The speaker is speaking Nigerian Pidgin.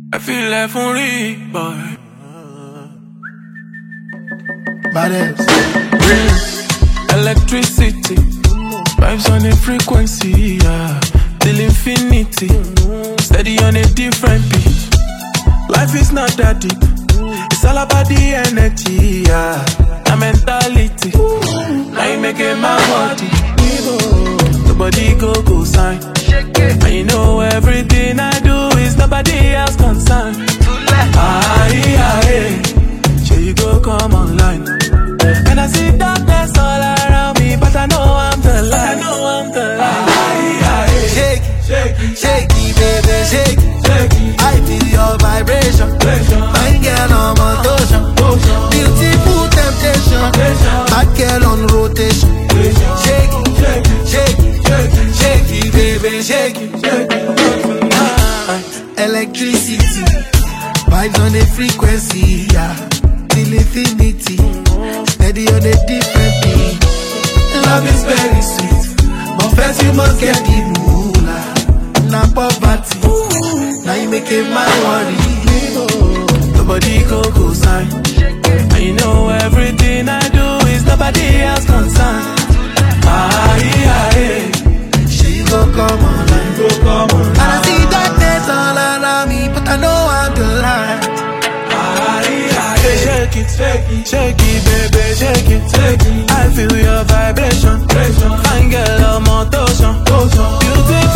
I feel like only boy. Badass. Electricity, vibes on a frequency, yeah. Till infinity, steady on a different beat. Life is not that deep, it's all about the energy, yeah. The mentality, now you making my body. Nobody go sign. And you know everything I do is nobody else concerned. Sure you go come online. And I see darkness all around me, but I know I'm the light. Shake it, shake it, baby, shake it. I feel your vibration. My girl on motion. Beautiful temptation. Bad girl on rotation. Shake it, shake it, shake it, baby, shake it. Electricity, vibes on the frequency, yeah. Till infinity, steady on a different beat. Love is very sweet, but first you must get the moolah. Na poverty, now you make it my worry. Nobody go sign. And you know everything I do is nobody else concerned. She go come online, and I see darkness all around me, but I know I'm the light. Shake it, baby, shake it. I feel your vibration. Fine girl, I'm on motion. Beautiful